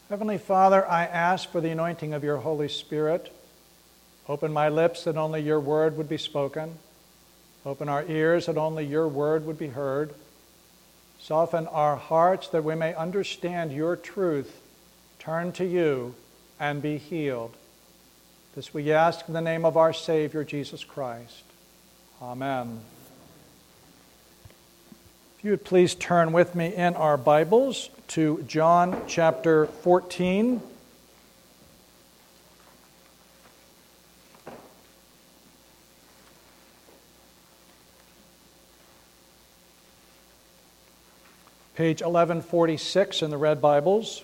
Heavenly Father, I ask for the anointing of your Holy Spirit. Open my lips that only your word would be spoken. Open our ears that only your word would be heard. Soften our hearts that we may understand your truth, turn to you, and be healed. This we ask in the name of our Savior, Jesus Christ. Amen. If you would please turn with me in our Bibles to John chapter 14. Page 1146 in the Red Bibles.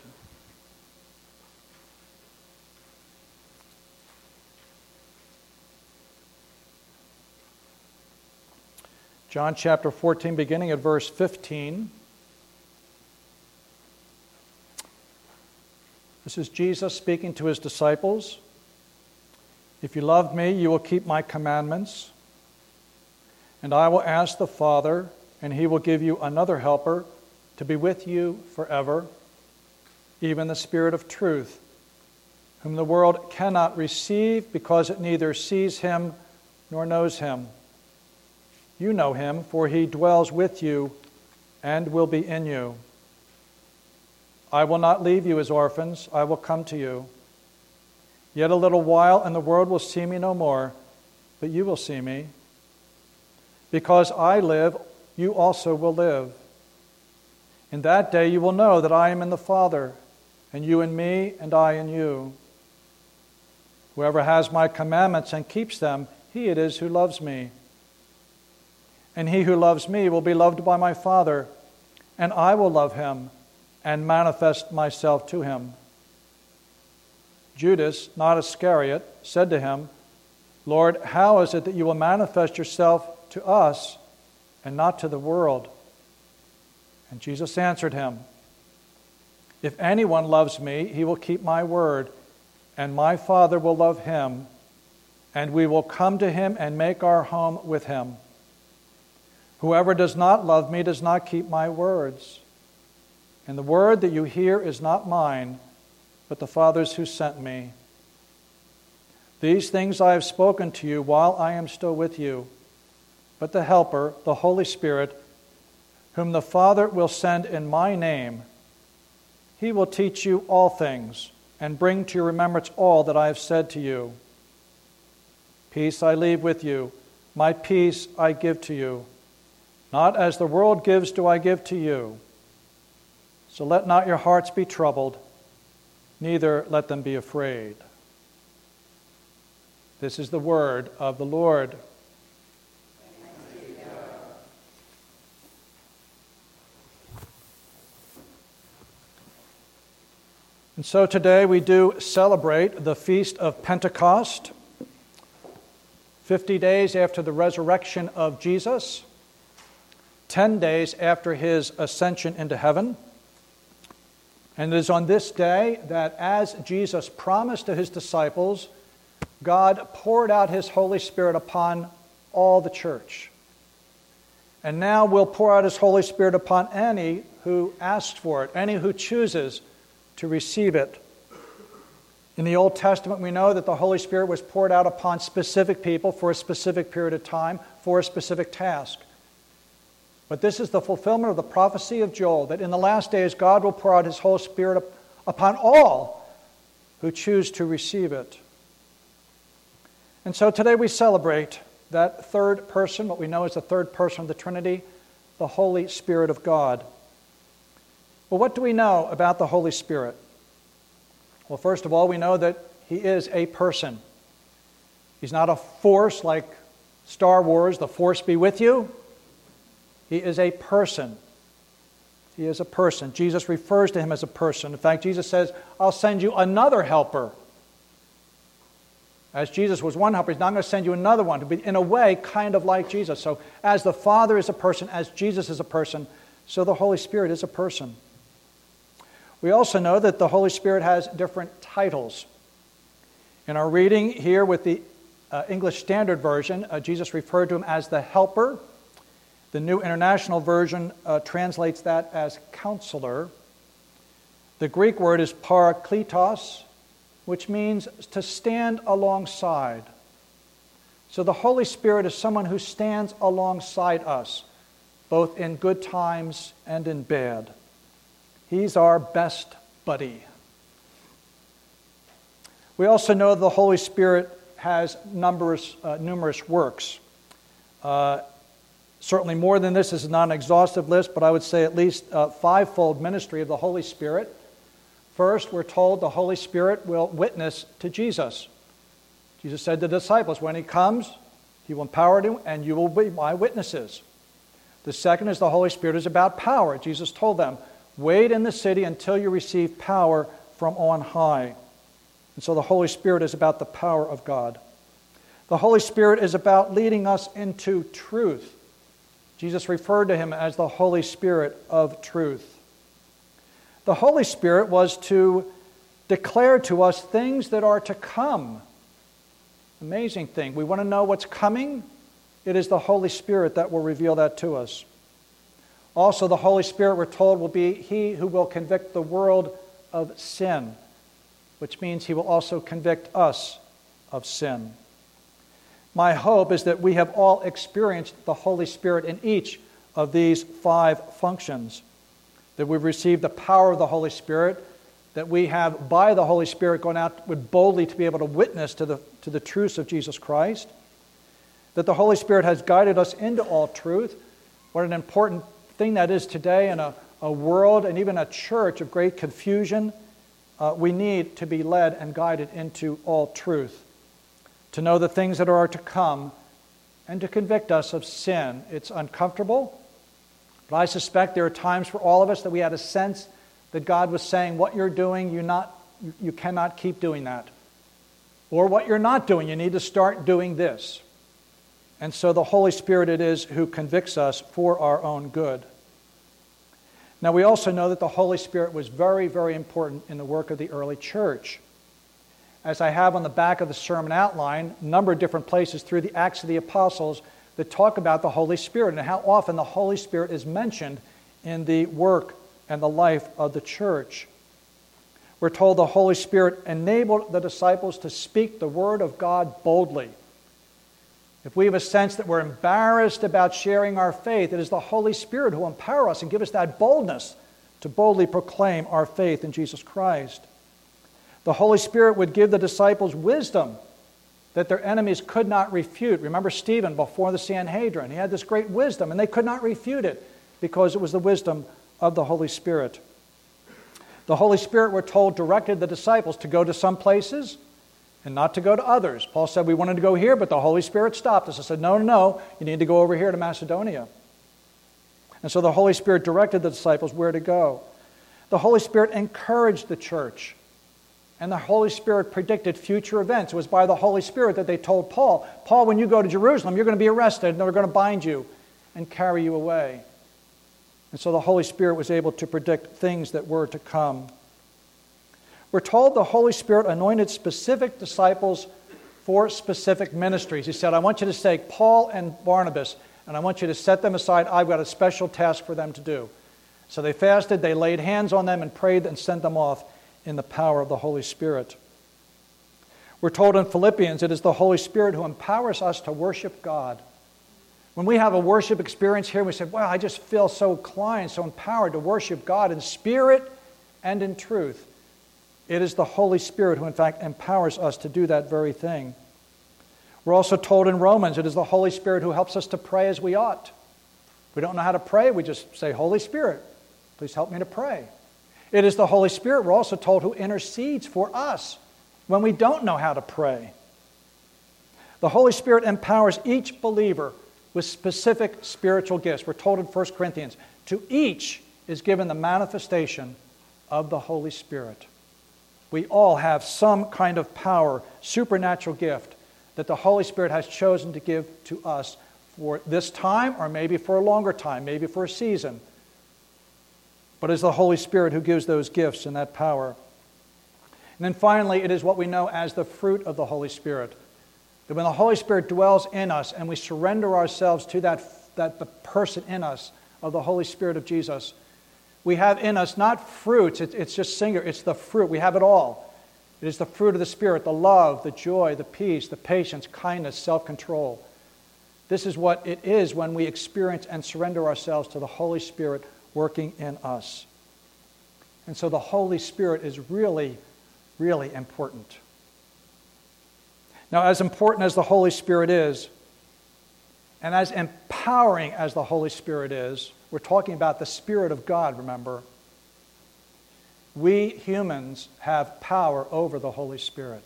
John chapter 14, beginning at verse 15. This is Jesus speaking to his disciples. If you love me, you will keep my commandments. And I will ask the Father, and he will give you another helper to be with you forever, even the Spirit of truth, whom the world cannot receive because it neither sees him nor knows him. You know him, for he dwells with you and will be in you. I will not leave you as orphans, I will come to you. Yet a little while, and the world will see me no more, but you will see me. Because I live, you also will live. In that day you will know that I am in the Father, and you in me, and I in you. Whoever has my commandments and keeps them, he it is who loves me. And he who loves me will be loved by my Father, and I will love him and manifest myself to him. Judas, not Iscariot, said to him, Lord, how is it that you will manifest yourself to us and not to the world? And Jesus answered him, If anyone loves me, he will keep my word, and my Father will love him, and we will come to him and make our home with him. Whoever does not love me does not keep my words. And the word that you hear is not mine, but the Father's who sent me. These things I have spoken to you while I am still with you. But the Helper, the Holy Spirit, whom the Father will send in my name, he will teach you all things and bring to your remembrance all that I have said to you. Peace I leave with you, my peace I give to you. Not as the world gives do I give to you. So let not your hearts be troubled, neither let them be afraid. This is the word of the Lord. And so today we do celebrate the Feast of Pentecost, 50 days after the resurrection of Jesus, 10 days after his ascension into heaven. And it is on this day that, as Jesus promised to his disciples, God poured out his Holy Spirit upon all the church. And now will pour out his Holy Spirit upon any who asks for it, any who chooses to receive it. In the Old Testament, we know that the Holy Spirit was poured out upon specific people for a specific period of time, for a specific task. But this is the fulfillment of the prophecy of Joel, that in the last days God will pour out his Holy Spirit upon all who choose to receive it. And so today we celebrate that third person, what we know as the third person of the Trinity, the Holy Spirit of God. Well, what do we know about the Holy Spirit? Well, first of all, we know that he is a person. He's not a force like Star Wars, the Force be with you. He is a person. He is a person. Jesus refers to him as a person. In fact, Jesus says, I'll send you another helper. As Jesus was one helper, he's not going to send you another one to be, in a way, kind of like Jesus. So as the Father is a person, as Jesus is a person, so the Holy Spirit is a person. We also know that the Holy Spirit has different titles. In our reading here with the English Standard Version, Jesus referred to him as the Helper. The New International Version translates that as Counselor. The Greek word is parakletos, which means to stand alongside. So the Holy Spirit is someone who stands alongside us, both in good times and in bad. He's our best buddy. We also know the Holy Spirit has numerous works. Certainly more than this is not an exhaustive list, but I would say at least a fivefold ministry of the Holy Spirit. First, we're told the Holy Spirit will witness to Jesus. Jesus said to the disciples, when He comes, He will empower you, and you will be my witnesses. The second is the Holy Spirit is about power. Jesus told them, wait in the city until you receive power from on high. And so the Holy Spirit is about the power of God. The Holy Spirit is about leading us into truth. Jesus referred to Him as the Holy Spirit of truth. The Holy Spirit was to declare to us things that are to come. Amazing thing. We want to know what's coming? It is the Holy Spirit that will reveal that to us. Also, the Holy Spirit, we're told, will be He who will convict the world of sin, which means He will also convict us of sin. My hope is that we have all experienced the Holy Spirit in each of these five functions, that we've received the power of the Holy Spirit, that we have, by the Holy Spirit, gone out boldly to be able to witness to the truths of Jesus Christ, that the Holy Spirit has guided us into all truth. What an important thing that is today in a world and even a church of great confusion. We need to be led and guided into all truth, to know the things that are to come, and to convict us of sin. It's uncomfortable, but I suspect there are times for all of us that we had a sense that God was saying, what you're doing, you cannot keep doing that. Or what you're not doing, you need to start doing this. And so the Holy Spirit it is who convicts us for our own good. Now we also know that the Holy Spirit was very, very important in the work of the early church. As I have on the back of the sermon outline, a number of different places through the Acts of the Apostles that talk about the Holy Spirit and how often the Holy Spirit is mentioned in the work and the life of the church. We're told the Holy Spirit enabled the disciples to speak the Word of God boldly. If we have a sense that we're embarrassed about sharing our faith, it is the Holy Spirit who will empower us and give us that boldness to boldly proclaim our faith in Jesus Christ. The Holy Spirit would give the disciples wisdom that their enemies could not refute. Remember Stephen before the Sanhedrin. He had this great wisdom, and they could not refute it because it was the wisdom of the Holy Spirit. The Holy Spirit, we're told, directed the disciples to go to some places and not to go to others. Paul said we wanted to go here, but the Holy Spirit stopped us and said, no, you need to go over here to Macedonia. And so the Holy Spirit directed the disciples where to go. The Holy Spirit encouraged the church. And the Holy Spirit predicted future events. It was by the Holy Spirit that they told Paul, when you go to Jerusalem, you're going to be arrested and they're going to bind you and carry you away. And so the Holy Spirit was able to predict things that were to come. We're told the Holy Spirit anointed specific disciples for specific ministries. He said, I want you to take Paul and Barnabas, and I want you to set them aside. I've got a special task for them to do. So they fasted, they laid hands on them and prayed and sent them off in the power of the Holy Spirit. We're told in Philippians, it is the Holy Spirit who empowers us to worship God. When we have a worship experience here, we say, wow, I just feel so inclined, so empowered to worship God in spirit and in truth. It is the Holy Spirit who, in fact, empowers us to do that very thing. We're also told in Romans, it is the Holy Spirit who helps us to pray as we ought. If we don't know how to pray, we just say, Holy Spirit, please help me to pray. It is the Holy Spirit, we're also told, who intercedes for us when we don't know how to pray. The Holy Spirit empowers each believer with specific spiritual gifts. We're told in 1 Corinthians, to each is given the manifestation of the Holy Spirit. We all have some kind of power, supernatural gift that the Holy Spirit has chosen to give to us for this time or maybe for a longer time, maybe for a season. But it is the Holy Spirit who gives those gifts and that power. And then finally, it is what we know as the fruit of the Holy Spirit. That when the Holy Spirit dwells in us and we surrender ourselves to that person in us of the Holy Spirit of Jesus, We have in us not fruits, it's just singular, it's the fruit. We have it all. It is the fruit of the Spirit, the love, the joy, the peace, the patience, kindness, self-control. This is what it is when we experience and surrender ourselves to the Holy Spirit working in us. And so the Holy Spirit is really, really important. Now, as important as the Holy Spirit is, and as empowering as the Holy Spirit is, we're talking about the Spirit of God, remember. We humans have power over the Holy Spirit.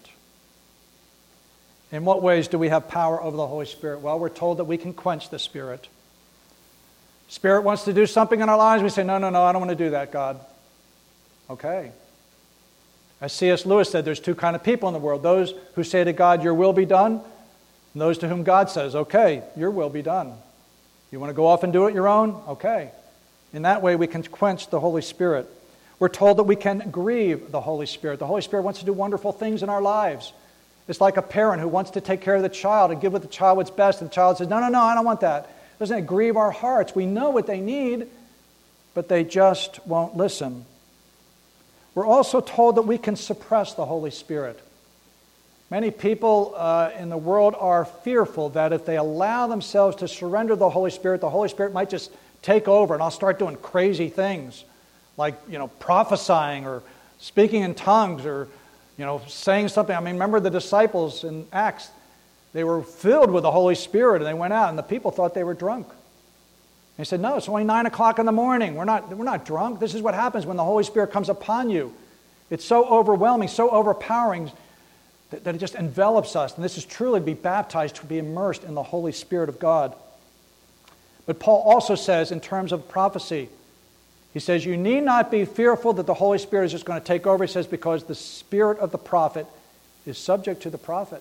In what ways do we have power over the Holy Spirit? Well, we're told that we can quench the Spirit. Spirit wants to do something in our lives. We say, no, I don't want to do that, God. Okay. As C.S. Lewis said, there's two kinds of people in the world. Those who say to God, your will be done, and those to whom God says, okay, your will be done. You want to go off and do it your own? Okay. In that way, we can quench the Holy Spirit. We're told that we can grieve the Holy Spirit. The Holy Spirit wants to do wonderful things in our lives. It's like a parent who wants to take care of the child and give the child what's best, and the child says, no, I don't want that. Doesn't it grieve our hearts? We know what they need, but they just won't listen. We're also told that we can suppress the Holy Spirit. Many people in the world are fearful that if they allow themselves to surrender the Holy Spirit might just take over and I'll start doing crazy things like, prophesying or speaking in tongues or, saying something. I mean, remember the disciples in Acts, they were filled with the Holy Spirit and they went out and the people thought they were drunk. He said, no, it's only 9 o'clock in the morning. We're not drunk. This is what happens when the Holy Spirit comes upon you. It's so overwhelming, so overpowering that it just envelops us. And this is truly to be baptized, to be immersed in the Holy Spirit of God. But Paul also says in terms of prophecy, he says, you need not be fearful that the Holy Spirit is just going to take over. He says, because the spirit of the prophet is subject to the prophet.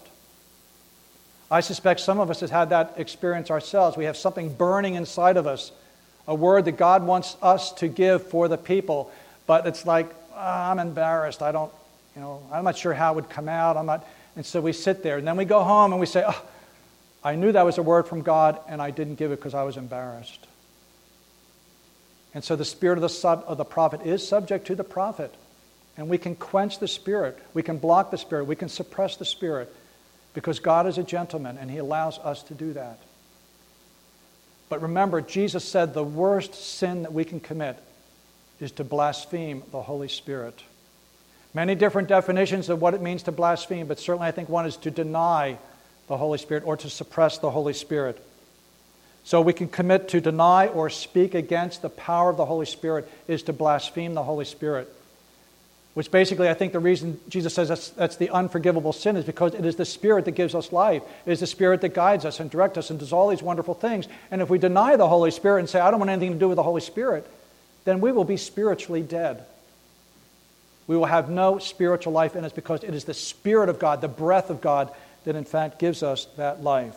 I suspect some of us have had that experience ourselves. We have something burning inside of us, a word that God wants us to give for the people, but it's like, I'm embarrassed. I'm not sure how it would come out. And so we sit there, and then we go home and we say, I knew that was a word from God, and I didn't give it because I was embarrassed. And so the spirit of the prophet is subject to the prophet, and we can quench the spirit. We can block the spirit. We can suppress the spirit. Because God is a gentleman and He allows us to do that. But remember, Jesus said the worst sin that we can commit is to blaspheme the Holy Spirit. Many different definitions of what it means to blaspheme, but certainly I think one is to deny the Holy Spirit or to suppress the Holy Spirit. So we can commit to deny or speak against the power of the Holy Spirit is to blaspheme the Holy Spirit. Which basically, I think the reason Jesus says that's the unforgivable sin is because it is the Spirit that gives us life. It is the Spirit that guides us and directs us and does all these wonderful things. And if we deny the Holy Spirit and say, I don't want anything to do with the Holy Spirit, then we will be spiritually dead. We will have no spiritual life in us because it is the Spirit of God, the breath of God, that in fact gives us that life.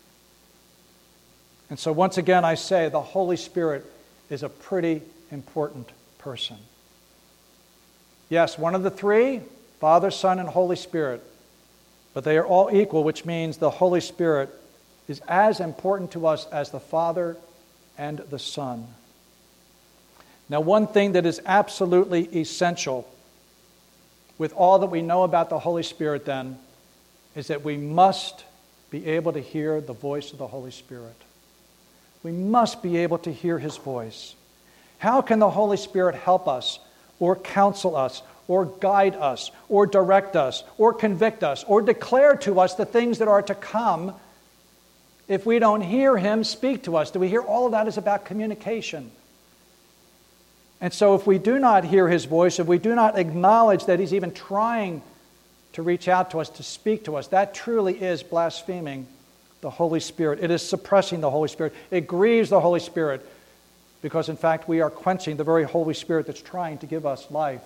And so once again, I say the Holy Spirit is a pretty important person. Yes, one of the three, Father, Son, and Holy Spirit. But they are all equal, which means the Holy Spirit is as important to us as the Father and the Son. Now, one thing that is absolutely essential with all that we know about the Holy Spirit then is that we must be able to hear the voice of the Holy Spirit. We must be able to hear His voice. How can the Holy Spirit help us or counsel us, or guide us, or direct us, or convict us, or declare to us the things that are to come if we don't hear Him speak to us? Do we hear? All of that is about communication. And so if we do not hear His voice, if we do not acknowledge that He's even trying to reach out to us, to speak to us, that truly is blaspheming the Holy Spirit. It is suppressing the Holy Spirit. It grieves the Holy Spirit. Because in fact, we are quenching the very Holy Spirit that's trying to give us life.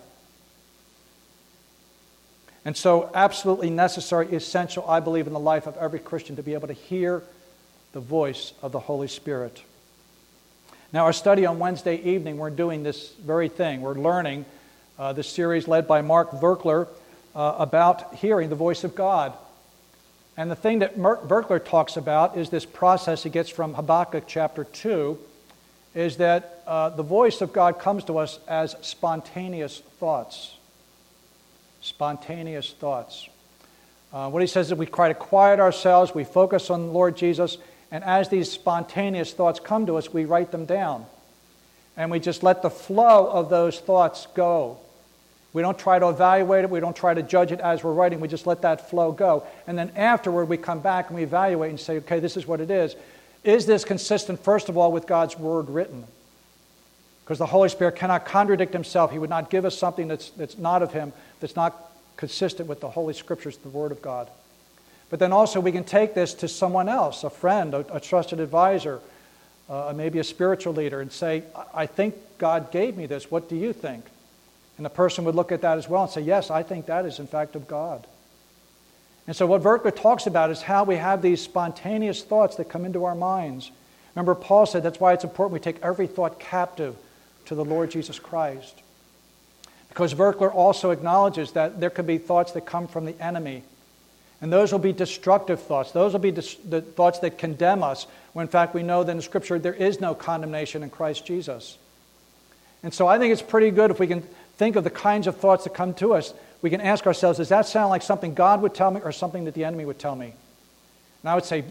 And so, absolutely necessary, essential, I believe, in the life of every Christian to be able to hear the voice of the Holy Spirit. Now, our study on Wednesday evening, we're doing this very thing. We're learning this series led by Mark Virkler about hearing the voice of God. And the thing that Virkler talks about is this process he gets from Habakkuk chapter 2. is that the voice of God comes to us as spontaneous thoughts. Spontaneous thoughts. What he says is we try to quiet ourselves, we focus on the Lord Jesus, and as these spontaneous thoughts come to us, we write them down. And we just let the flow of those thoughts go. We don't try to evaluate it, we don't try to judge it as we're writing, we just let that flow go. And then afterward we come back and we evaluate and say, okay, this is what it is. Is this consistent, first of all, with God's Word written? Because the Holy Spirit cannot contradict Himself. He would not give us something that's not of Him, that's not consistent with the Holy Scriptures, the Word of God. But then also we can take this to someone else, a friend, a trusted advisor, maybe a spiritual leader, and say, I think God gave me this. What do you think? And the person would look at that as well and say, yes, I think that is in fact of God. And so what Vertler talks about is how we have these spontaneous thoughts that come into our minds. Remember, Paul said that's why it's important we take every thought captive to the Lord Jesus Christ. Because Vertler also acknowledges that there could be thoughts that come from the enemy. And those will be destructive thoughts. Those will be the thoughts that condemn us, when in fact we know that in Scripture there is no condemnation in Christ Jesus. And so I think it's pretty good if we can think of the kinds of thoughts that come to us. We can ask ourselves, does that sound like something God would tell me or something that the enemy would tell me? And I would say,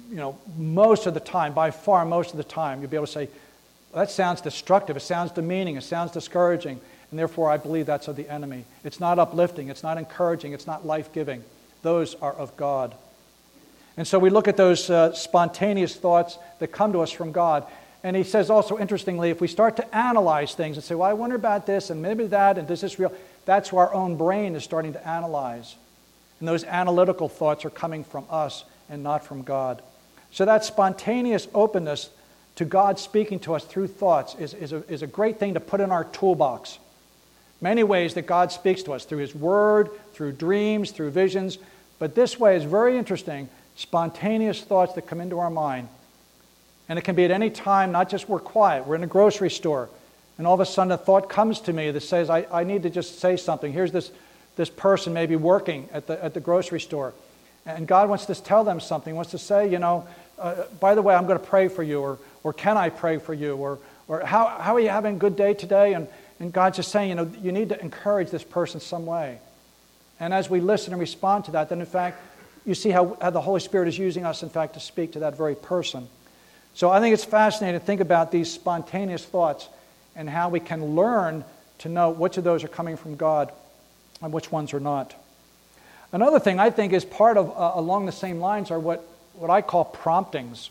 most of the time, by far most of the time, you'll be able to say, that sounds destructive, it sounds demeaning, it sounds discouraging, and therefore I believe that's of the enemy. It's not uplifting, it's not encouraging, it's not life-giving. Those are of God. And so we look at those spontaneous thoughts that come to us from God. And he says also, interestingly, if we start to analyze things and say, well, I wonder about this and maybe that, and is this real? That's where our own brain is starting to analyze. And those analytical thoughts are coming from us and not from God. So that spontaneous openness to God speaking to us through thoughts is a great thing to put in our toolbox. Many ways that God speaks to us, through His Word, through dreams, through visions. But this way is very interesting, spontaneous thoughts that come into our mind. And it can be at any time, not just we're quiet. We're in a grocery store, and all of a sudden a thought comes to me that says, I need to just say something. Here's this person maybe working at the grocery store, and God wants to tell them something. He wants to say, by the way, I'm going to pray for you, or can I pray for you, or how are you having a good day today? And God's just saying, you need to encourage this person some way. And as we listen and respond to that, then in fact, you see how the Holy Spirit is using us, in fact, to speak to that very person. So I think it's fascinating to think about these spontaneous thoughts and how we can learn to know which of those are coming from God and which ones are not. Another thing I think is part of, along the same lines, are what I call promptings.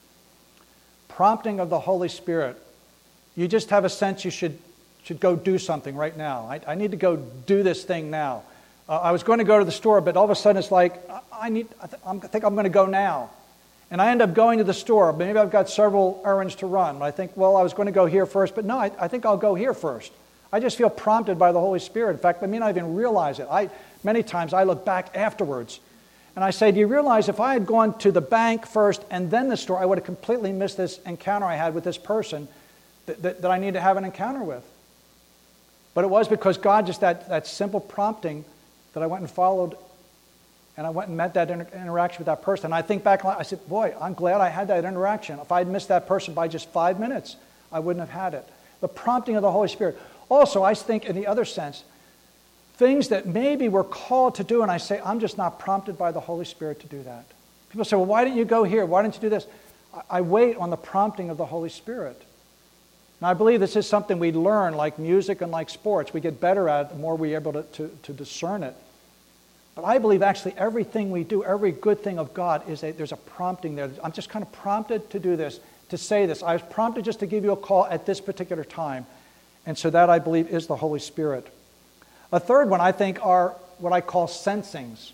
Prompting of the Holy Spirit. You just have a sense you should go do something right now. I need to go do this thing now. I was going to go to the store, but all of a sudden it's like, I think I'm going to go now. And I end up going to the store. Maybe I've got several errands to run. I think, well, I was going to go here first, but no, I think I'll go here first. I just feel prompted by the Holy Spirit. In fact, I may not even realize it. Many times I look back afterwards, and I say, do you realize if I had gone to the bank first and then the store, I would have completely missed this encounter I had with this person that I need to have an encounter with. But it was because God, just that simple prompting, that I went and followed, and I went and met that interaction with that person. And I think back, I said, boy, I'm glad I had that interaction. If I had missed that person by just 5 minutes, I wouldn't have had it. The prompting of the Holy Spirit. Also, I think in the other sense, things that maybe we're called to do, and I say, I'm just not prompted by the Holy Spirit to do that. People say, well, why didn't you go here? Why didn't you do this? I wait on the prompting of the Holy Spirit. And I believe this is something we learn, like music and like sports. We get better at it the more we're able to discern it. But I believe actually everything we do, every good thing of God, there's a prompting there. I'm just kind of prompted to do this, to say this. I was prompted just to give you a call at this particular time. And so that, I believe, is the Holy Spirit. A third one, I think, are what I call sensings.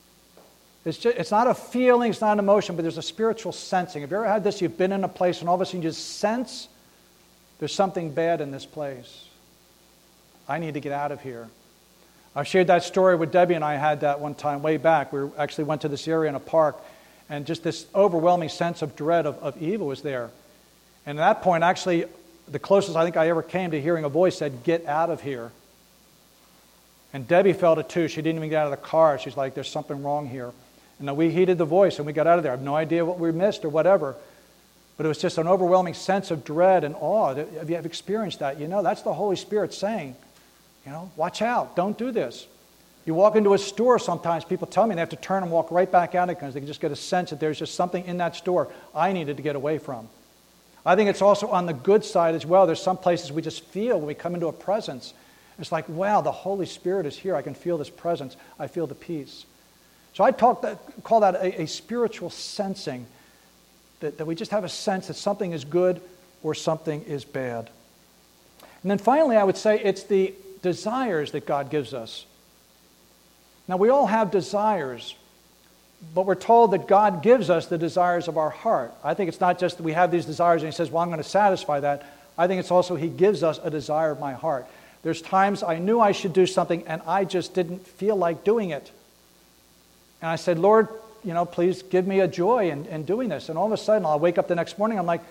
It's not a feeling, it's not an emotion, but there's a spiritual sensing. Have you ever had this? You've been in a place and all of a sudden you just sense there's something bad in this place. I need to get out of here. I've shared that story with Debbie, and I had that one time way back. We actually went to this area in a park, and just this overwhelming sense of dread of evil was there. And at that point, actually, the closest I think I ever came to hearing a voice said, "Get out of here." And Debbie felt it too. She didn't even get out of the car. She's like, there's something wrong here. And then we heeded the voice, and we got out of there. I have no idea what we missed or whatever. But it was just an overwhelming sense of dread and awe. If you have experienced that, you know that's the Holy Spirit saying, watch out, don't do this. You walk into a store sometimes, people tell me they have to turn and walk right back out because they can just get a sense that there's just something in that store I needed to get away from. I think it's also on the good side as well. There's some places we just feel when we come into a presence. It's like, wow, the Holy Spirit is here. I can feel this presence. I feel the peace. So I call that a spiritual sensing, that we just have a sense that something is good or something is bad. And then finally, I would say it's the desires that God gives us. Now, we all have desires, but we're told that God gives us the desires of our heart. I think it's not just that we have these desires and He says, well, I'm going to satisfy that. I think it's also He gives us a desire of my heart. There's times I knew I should do something and I just didn't feel like doing it. And I said, Lord, please give me a joy in doing this. And all of a sudden, I'll wake up the next morning, I'm like,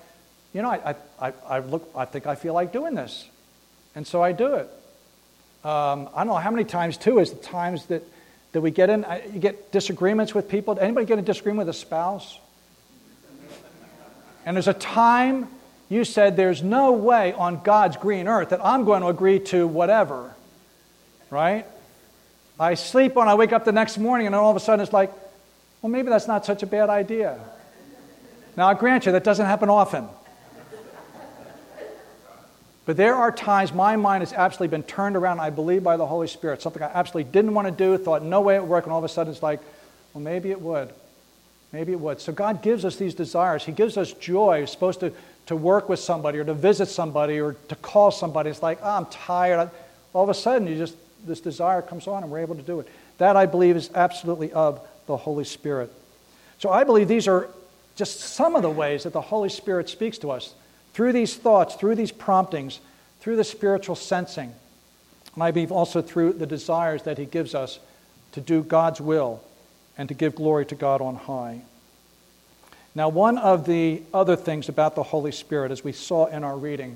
I think I feel like doing this. And so I do it. I don't know how many times, too, is the times that we get in, you get disagreements with people. Anybody get a disagreement with a spouse? And there's a time you said, there's no way on God's green earth that I'm going to agree to whatever, right? I sleep when I wake up the next morning, and then all of a sudden it's like, well, maybe that's not such a bad idea. Now, I grant you, that doesn't happen often. But there are times my mind has absolutely been turned around, I believe, by the Holy Spirit. Something I absolutely didn't want to do, thought no way it would work, and all of a sudden it's like, well, maybe it would. Maybe it would. So God gives us these desires. He gives us joy. We're supposed to work with somebody or to visit somebody or to call somebody. It's like, I'm tired. All of a sudden, this desire comes on and we're able to do it. That, I believe, is absolutely of the Holy Spirit. So I believe these are just some of the ways that the Holy Spirit speaks to us. Through these thoughts, through these promptings, through the spiritual sensing, and I believe also through the desires that He gives us to do God's will and to give glory to God on high. Now, one of the other things about the Holy Spirit, as we saw in our reading,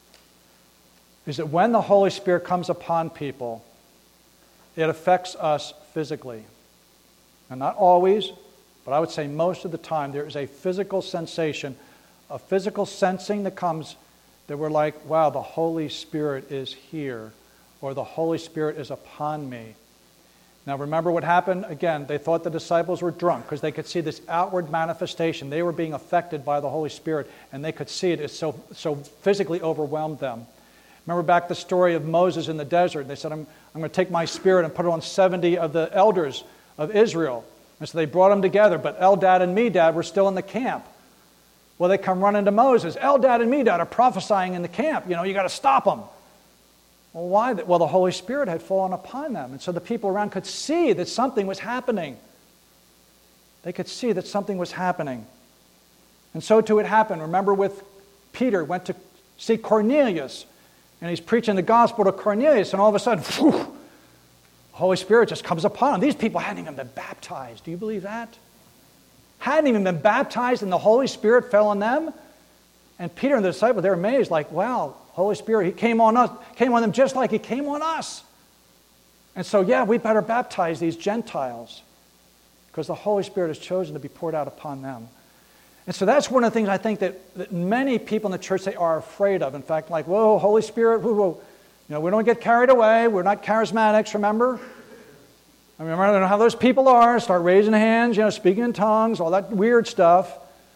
is that when the Holy Spirit comes upon people, it affects us physically. And not always, but I would say most of the time, there is a physical sensation, a physical sensing that comes that we're like, wow, the Holy Spirit is here, or the Holy Spirit is upon me. Now remember what happened? Again, they thought the disciples were drunk because they could see this outward manifestation. They were being affected by the Holy Spirit, and they could see it. It so physically overwhelmed them. Remember back the story of Moses in the desert. They said, I'm going to take my spirit and put it on 70 of the elders of Israel. And so they brought them together, but Eldad and Medad were still in the camp. Well, they come running to Moses. Eldad and Medad are prophesying in the camp. You got to stop them. Well, why? Well, the Holy Spirit had fallen upon them. And so the people around could see that something was happening. They could see that something was happening. And so too it happened. Remember with Peter, went to see Cornelius. And he's preaching the gospel to Cornelius. And all of a sudden, the Holy Spirit just comes upon him. These people hadn't even been baptized. Do you believe that? Hadn't even been baptized, and the Holy Spirit fell on them. And Peter and the disciples, they're amazed, like, wow, Holy Spirit, He came on us, came on them just like He came on us. And so, yeah, we better baptize these Gentiles because the Holy Spirit has chosen to be poured out upon them. And so that's one of the things I think that many people in the church are afraid of. In fact, like, whoa, Holy Spirit, whoa. We don't get carried away. We're not charismatics, remember? I remember how those people are, start raising hands, speaking in tongues, all that weird stuff.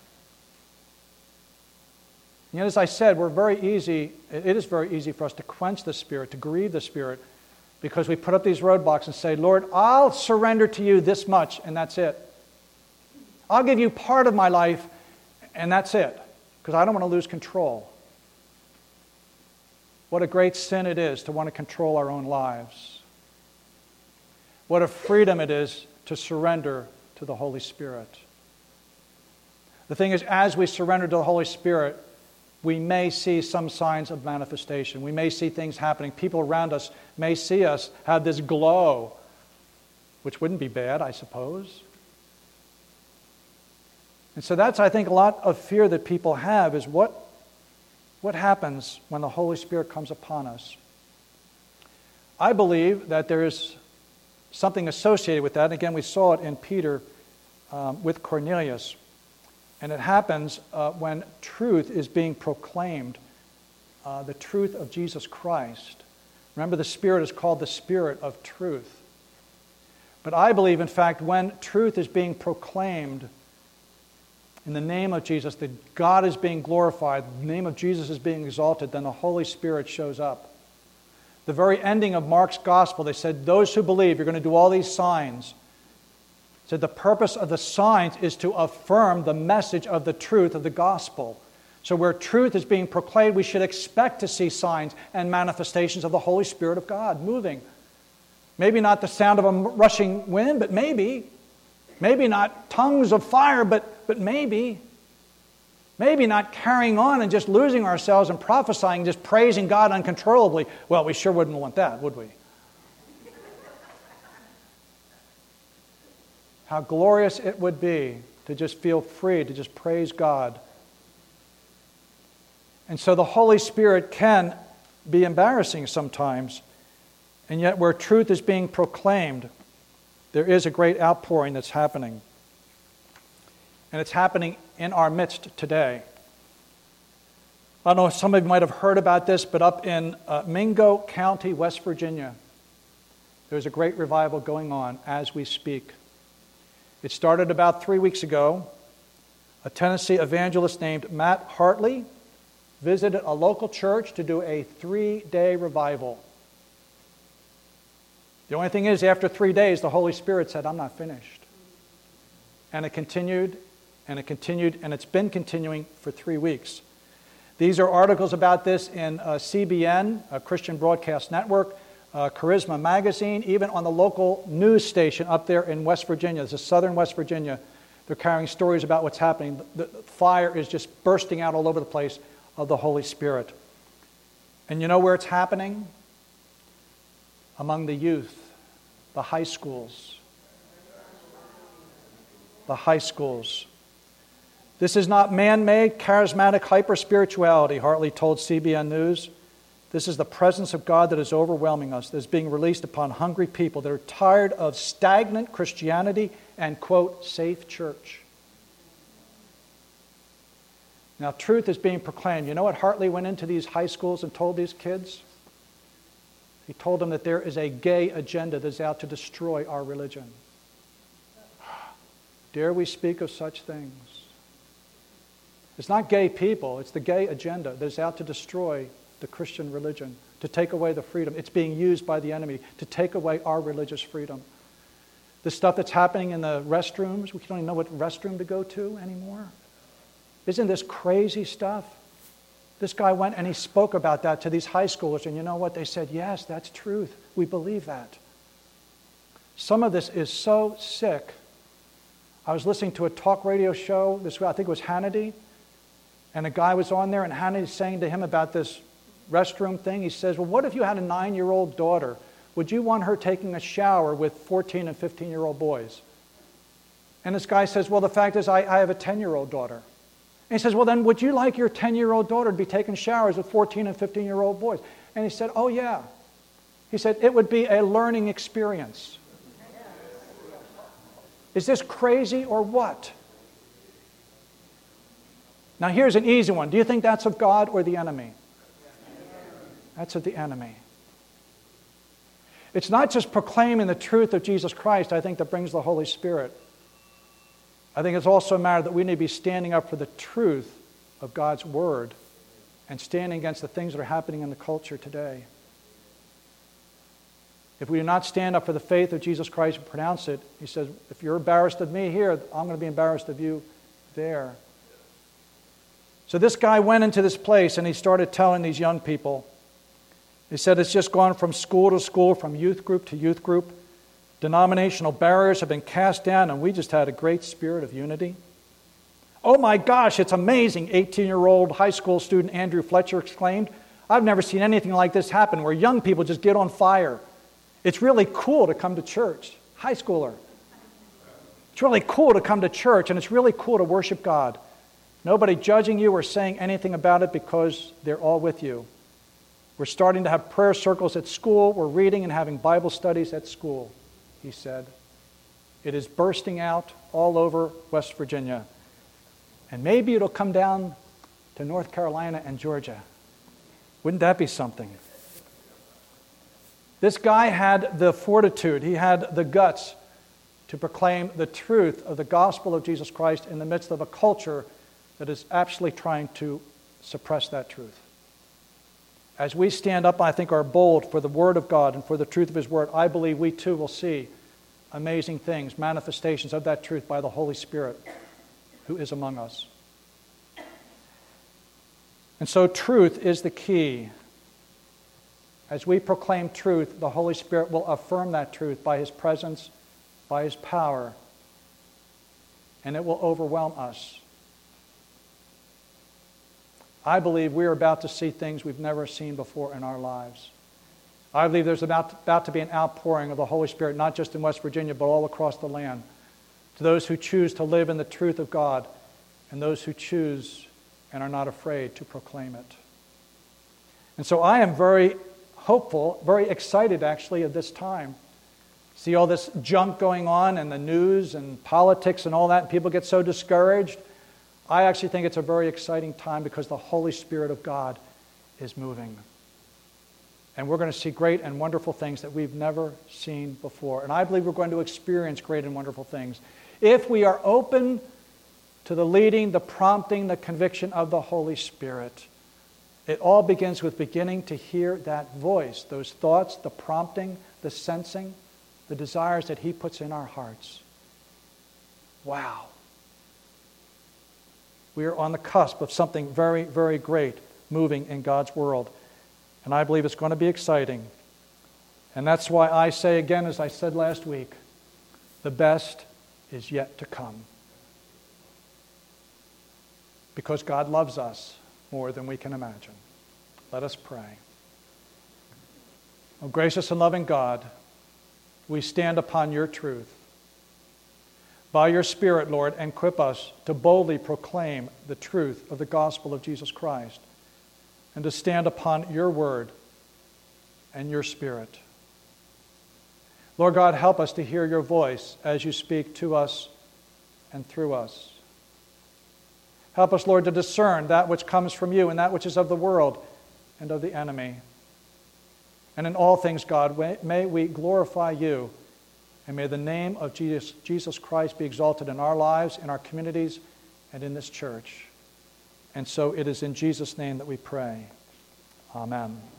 And yet, as I said, it is very easy for us to quench the Spirit, to grieve the Spirit, because we put up these roadblocks and say, Lord, I'll surrender to You this much, and that's it. I'll give You part of my life, and that's it, because I don't want to lose control. What a great sin it is to want to control our own lives. What a freedom it is to surrender to the Holy Spirit. The thing is, as we surrender to the Holy Spirit, we may see some signs of manifestation. We may see things happening. People around us may see us have this glow, which wouldn't be bad, I suppose. And so that's, I think, a lot of fear that people have is what happens when the Holy Spirit comes upon us. I believe that there is something associated with that. Again, we saw it in Peter with Cornelius. And it happens when truth is being proclaimed, the truth of Jesus Christ. Remember, the Spirit is called the Spirit of truth. But I believe, in fact, when truth is being proclaimed in the name of Jesus, that God is being glorified, the name of Jesus is being exalted, then the Holy Spirit shows up. The very ending of Mark's Gospel, they said, those who believe, you're going to do all these signs. Said the purpose of the signs is to affirm the message of the truth of the gospel. So where truth is being proclaimed, we should expect to see signs and manifestations of the Holy Spirit of God moving. Maybe not the sound of a rushing wind, but maybe. Maybe not tongues of fire, but maybe. Maybe not carrying on and just losing ourselves and prophesying, just praising God uncontrollably. Well, we sure wouldn't want that, would we? How glorious it would be to just feel free to just praise God. And so the Holy Spirit can be embarrassing sometimes, and yet where truth is being proclaimed, there is a great outpouring that's happening. And it's happening in our midst today. I don't know if some of you might have heard about this, but up in Mingo County, West Virginia, there's a great revival going on as we speak. It started about 3 weeks ago. A Tennessee evangelist named Matt Hartley visited a local church to do a 3-day revival. The only thing is, after 3 days, the Holy Spirit said, I'm not finished. And it continued, and it continued, and it's been continuing for 3 weeks. These are articles about this in CBN, a Christian Broadcast Network, Charisma Magazine, even on the local news station up there in West Virginia. This is southern West Virginia. They're carrying stories about what's happening. The fire is just bursting out all over the place of the Holy Spirit. And you know where it's happening? Among the youth, the high schools. The high schools. This is not man-made, charismatic hyper-spirituality, Hartley told CBN News. This is the presence of God that is overwhelming us, that is being released upon hungry people that are tired of stagnant Christianity and, quote, safe church. Now, truth is being proclaimed. You know what Hartley went into these high schools and told these kids? He told them that there is a gay agenda that's out to destroy our religion. Dare we speak of such things? It's not gay people, it's the gay agenda that's out to destroy the Christian religion, to take away the freedom. It's being used by the enemy to take away our religious freedom. The stuff that's happening in the restrooms, we don't even know what restroom to go to anymore. Isn't this crazy stuff? This guy went and he spoke about that to these high schoolers, and you know what? They said, yes, that's truth. We believe that. Some of this is so sick. I was listening to a talk radio show, I think it was Hannity, and a guy was on there, and Hannity's saying to him about this restroom thing. He says, well, what if you had a 9-year-old daughter? Would you want her taking a shower with 14 and 15-year-old boys? And this guy says, well, the fact is I have a 10-year-old daughter. And he says, well, then would you like your 10-year-old daughter to be taking showers with 14 and 15-year-old boys? And he said, oh, yeah. He said, it would be a learning experience. Is this crazy or what? Now, here's an easy one. Do you think that's of God or the enemy? That's of the enemy. It's not just proclaiming the truth of Jesus Christ, I think, that brings the Holy Spirit. I think it's also a matter that we need to be standing up for the truth of God's Word and standing against the things that are happening in the culture today. If we do not stand up for the faith of Jesus Christ and pronounce it, he says, if you're embarrassed of me here, I'm going to be embarrassed of you there. So this guy went into this place and he started telling these young people. He said it's just gone from school to school, from youth group to youth group. Denominational barriers have been cast down, and we just had a great spirit of unity. Oh my gosh, it's amazing, 18-year-old high school student Andrew Fletcher exclaimed. I've never seen anything like this happen, where young people just get on fire. It's really cool to come to church. High schooler. It's really cool to come to church, and it's really cool to worship God. Nobody judging you or saying anything about it because they're all with you. We're starting to have prayer circles at school. We're reading and having Bible studies at school, he said. It is bursting out all over West Virginia. And maybe it'll come down to North Carolina and Georgia. Wouldn't that be something? This guy had the fortitude, he had the guts to proclaim the truth of the gospel of Jesus Christ in the midst of a culture that is actually trying to suppress that truth. As we stand up, I think, are bold for the Word of God and for the truth of His Word, I believe we too will see amazing things, manifestations of that truth by the Holy Spirit who is among us. And so truth is the key. As we proclaim truth, the Holy Spirit will affirm that truth by His presence, by His power, and it will overwhelm us. I believe we are about to see things we've never seen before in our lives. I believe there's about to be an outpouring of the Holy Spirit, not just in West Virginia, but all across the land, to those who choose to live in the truth of God and those who choose and are not afraid to proclaim it. And so I am very hopeful, very excited actually of this time. See all this junk going on in the news and politics and all that, and people get so discouraged. I actually think it's a very exciting time because the Holy Spirit of God is moving. And we're going to see great and wonderful things that we've never seen before. And I believe we're going to experience great and wonderful things if we are open to the leading, the prompting, the conviction of the Holy Spirit. It all begins with beginning to hear that voice, those thoughts, the prompting, the sensing, the desires that He puts in our hearts. Wow. We are on the cusp of something very, very great moving in God's world. And I believe it's going to be exciting. And that's why I say again, as I said last week, the best is yet to come. Because God loves us more than we can imagine. Let us pray. Oh, gracious and loving God, we stand upon Your truth. By Your Spirit, Lord, equip us to boldly proclaim the truth of the gospel of Jesus Christ and to stand upon Your word and Your Spirit. Lord God, help us to hear Your voice as You speak to us and through us. Help us, Lord, to discern that which comes from You and that which is of the world and of the enemy. And in all things, God, may we glorify You. And may the name of Jesus Christ be exalted in our lives, in our communities, and in this church. And so it is in Jesus' name that we pray. Amen.